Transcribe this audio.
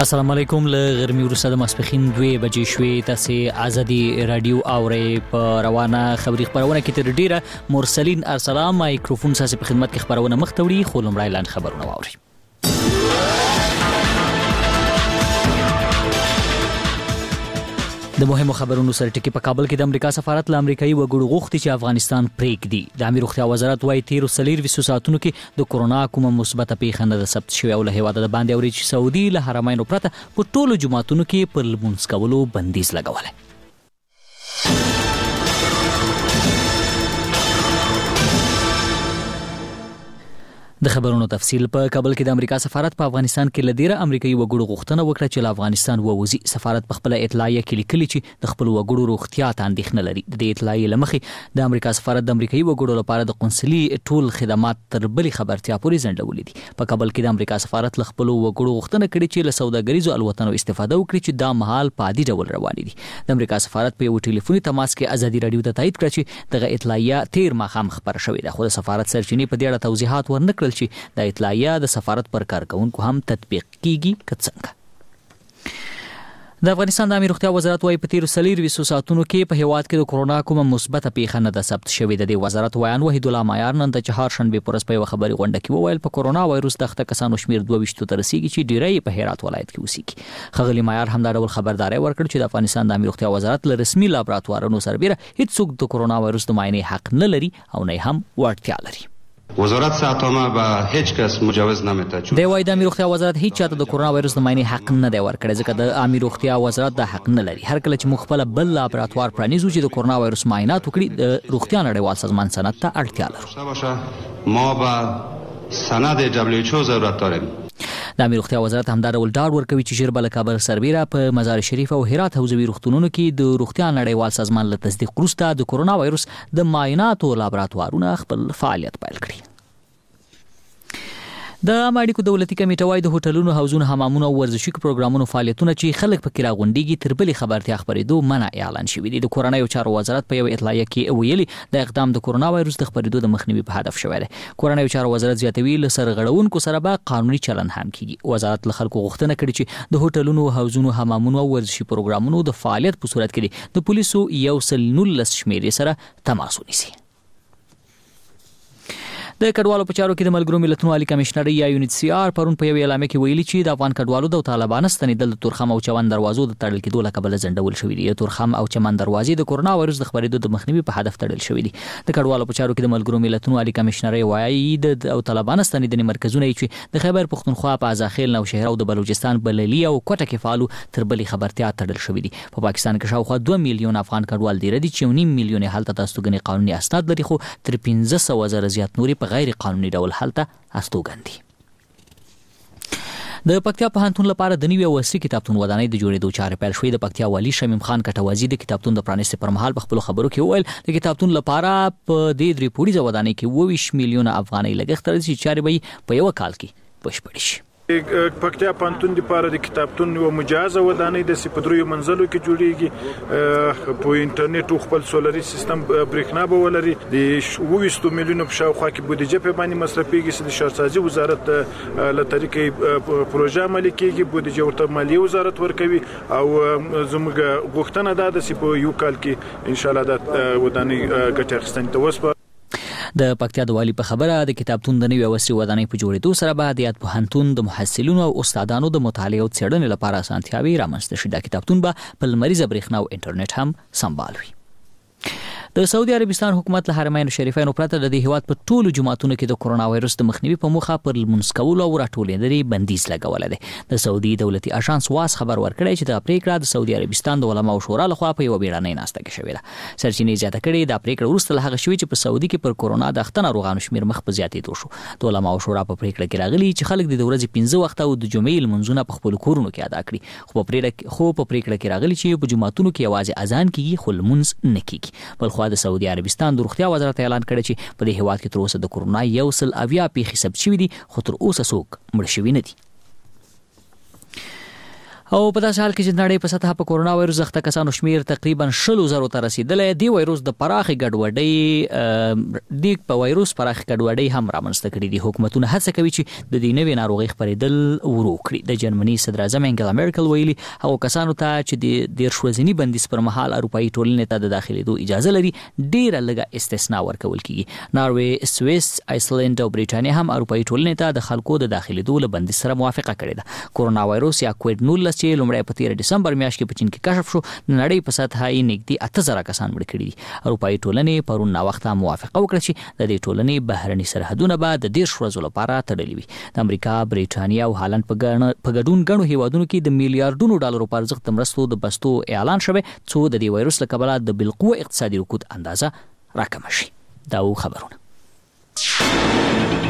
السلام علیکم. له غرمې وروسته د ماسپښین 2 بجې شوې. تاسو ازادي رادیو اورئ. په روانه خبري خبرونه کې تر ډیره مرسلین ارسلام مایکروفون ساسي په خدمت کې خبرونه مختوړي. خو لمړی لاند خبرونه واوري. د مهمو خبرونو سره ټکی په کابل کې د امریکا سفارت له امریکایي وګړو غوښتي چې افغانستان پریږدي. د امیر روغتیا وزارت وايي 13 ساعتونو کې د کورونا کومه مثبته پیښه نه ده ثبت شوې او له هیواده د باندې اوري چې سعودي له حرمینو پرته په ټولو جماعتونو کې پر لمونځ کولو بندیز لګولی. د خبرونو تفصیل. په کابل کې د امریکا سفارت په افغانستان کې لدیره امریکایي وګړو غوښتنه وکړه چې له افغانستان ووځي. سفارت په خپل اطلاعیه کې لیکلي چې د خپل وګړو روغتیا ته اندېښنه لري. د اطلاعیې لمخې د امریکا سفارت د امریکایي وګړو لپاره د قونسلي ټول خدمات تر بلې خبرتیا پورې ځنډولې دي. په کابل کې د امریکا سفارت له خپل وګړو غوښتنه کړې چې له سوداګریزو الوتنو استفاده وکړي چې دا مهال په عادي ډول روان دي. د امریکا سفارت په یو ټلیفوني تماس کې ازادي رادیو ته تایید کړ چې دغه اطلاعیه 13 ماښام خبر شوې ده. خو د سفارت سرچینې په دې اړه توضیحات ورنکړل چې د اطلاعیه د سفارت پر کارکونکو هم تطبیق کیږي که څنګه. د افغانستان د امیر روغتیا وزارت وايي په 13 ساعتونو کې په هیواد کې د کورونا کومه مثبته پیښه نه ده ثبت شوې. د وزارت وایان وحید الله معیار نن د چهارشنبه پر ورځ په خبري غونډه کې وویل په کورونا وایروس دغه کسانو شمیر 22 ته رسیدي چې ډیری په هرات ولایت کې اوسېږي. خغلی معیار هم دا ډول خبرداري ورکړ چې د افغانستان د امیر روغتیا وزارت له رسمي لابراتوارونو سربېره هیڅ څوک د کورونا وایروس د معاینې حق نه لري او نه هم وړتیا لري. وزارت صحت‌عامه به هیچ کس مجوز نمی‌ده. د وای د امیر روغتیا وزارت هیڅ چاته د کورونا وایروس د معاینې حق نه دی ورکړی ځکه د امیر روغتیا وزارت د حق نه لري. هر کله چې مخ خپل بل لابراتوار پرانیزو چې د کورونا وایروس معاینات وکړي د روغتیا نړیوال سازمان سند ته اړتیا لرو. ما به سند WHO ضرورت داریم. د امیر روغتیا وزارت هم دا ډول ډاډ ورکوي چې ژر به له کابل سربېره په مزار شریف او هرات حوزوي روغتونونو کې د روغتیا نړیوال سازمان له تصدیق وروسته د کورونا وایروس د معایناتو لابراتوارونه خپل فعالیت پیل کړي. د امریکا دولتي کمیټه وايي د هوټلونو، حوزونو، حمامونو او ورزشي پروګرامونو فعالیتونه چې خلک پکې راغونډيږي تر بلې خبرتیا خبرېدو منع اعلان شوی دی. د کورونایي چارو وزارت په یو اطلاعیه کې ویلي د اقدام د کورونا وایروس د خبرېدو د مخنیوي په هدف شوی دی. کورونایي چارو وزارت زیاتوي له سرغړونکو سره به قانوني چلند هم کیږي. وزارت له خلکو غوښتنه کړې چې د هوټلونو، حوزونو، حمامونو او ورزشي پروګرامونو د فعالیت په صورت کې د پولیسو 119 شمیرې سره تماس ونیسي. د کډوالو په چارو کې د ملګرو ملتونو عالی کمشنر یا UNHCR پرون په یو اعلامیه کې ویلي چې د افغان کډوالو د طالبانو ستنېدل د تورخم او چمن دروازو د تړل کېدو له کبله ځنډول شوې دي. تورخم او چمن دروازې د کورونا وایروس د خبرېدو د مخنیوي په هدف تړل شوې دي. د کډوالو په چارو کې د ملګرو ملتونو عالی کمشنر وايي د طالبانو ستنېدنې مرکزونه چې د خیبر پختونخوا په ازاخیل، نوشهر او د بلوچستان بللي او کوټه کې فعالو تر بلې خبرتیا تړل شوې دي. په پاکستان کې شاوخوا 2 میلیون افغان کډوال دي چې 1.5 میلیون هلته د استوګنې قانوني اسناد لري، خو تر 15,000 زیات نوري په غیر قانوني ډول حالته استوګندي. د پکتیا پوهنتون لپاره د نوي وسري کتابتون ودانۍ د جوړېدو چارې پیل شوې. د پکتیا والي شمیم خان کټوازی د کتابتون د پرانیستې پر مهال په خپل خبرو کې وویل د کتابتون لپاره په دې 3 پوړیزه ودانۍ کې 20 میلیونه افغانۍ لګښت راځي چې چارې به په یو کال کې بشپړې شي. پکتیا پوهنتون لپاره د کتابتون یو مجهزه ودانۍ د سپدریو منزلو کې جوړیږي. په انټرنیټ او خپل سولري سیستم برېښنا به ولري. د 20 میلیونو په شاوخوا کې بودیجه په باندې مصرفيږي چې د شهرسازي وزارت له طریقې پروژه عملي کیږي. بودیجه ورته مالیه وزارت ورکوي او زموږ غوښتنه ده چې په یو کال کې ان شاء الله د ودانۍ ګټه اخیستنې ته وسپارو. د پکتیا د والی په خبره د کتابتون د نوي وسري ودانۍ په جوړېدو سره به د یاد پوهنتون د محصلینو او استادانو د مطالعې او څېړنې لپاره اسانتیاوې رامنځته شي. دا کتابتون به په لمریزه برېښنا او انټرنیټ هم سمبال وي. د سعودي عربستان حکومت له حرمین شریفینو پرته د دې هیواد په ټولو جماعتونو کې د کورونا وایروس د مخنیوي په موخه پر لمونځ کولو او راټولېدنې بندیز لګولی دی. د سعودي دولتي اژانس واس خبر ورکړی چې دا پریکړه د سعودي عربستان د علماو شورا لخوا په یو بیړنۍ ناسته کې شوې ده. سرچینې زیاته کړې دا پریکړه وروسته له هغه شوې چې په سعودي کې پر کورونا د اخته ناروغانو شمیر مخ په زیاتېدو شو. د علماو شورا په پریکړه کې راغلي چې خلک د ورځې 15 وخت او د جمعې لمونځونه په خپل کورونو کې ادا کړي. خو په پریکړه کې راغلي چې په جمعتونو کې یوازې اذان کیږي خو لمونځ نه کیږي. بلخو د سعودي عربستان د روغتیا وزارت اعلان کړی چې په دې هیواد کې تر اوسه د کورونا 100 پیښې ثبت شوې دي خو تر اوسه څوک مړ شوي نه دي. او په داسې حال کې چې نړۍ په سطح په کورونا وایروس اخته کسانو شمیر تقریبا 100,000 ته رسیدلی دی وایروس د پراخې ګډوډۍ په وایروس پراخې ګډوډۍ هم رامنځته کړي دي حکومتونه هڅه کوي چې د دې نوې ناروغۍ خپرېدل ورو کړي د جرمني صدر اعظم انګلا میرکل ویلي هغو کسانو ته چې د 10 ورځني بندیز پر مهال اروپایي ټولنې ته د داخلېدو اجازه لري ډیره لږه استثنا ورکول کیږي ناروې سویس آیسلند او بریټانیا هم اروپایي ټولنې ته د خلکو د داخلېدو له بندیز سره موافقه کړې ده کورونا وایروس یا کووډ 19 چې لومړی په 13 دسمبر میاشت کې په چین کې کشف شو د نړۍ په سطح یې نږدې 8000 کسان مړه کړي دي اروپایي ټولنې پرون ناوخته موافقه وکړه چې د دې ټولنې بهرني سرحدونه به د 10 ورځو لپاره تړلي وي د امریکا بریټانیا او هالند په ګډون غنو هیوادونو کې د میلیارډونو ډالرو په ارزښت د مرستو د بستو اعلان شوی څو د دې وایروس له کبله د بالقوه اقتصادي رکود اندازه راکمه شي دا خبرونه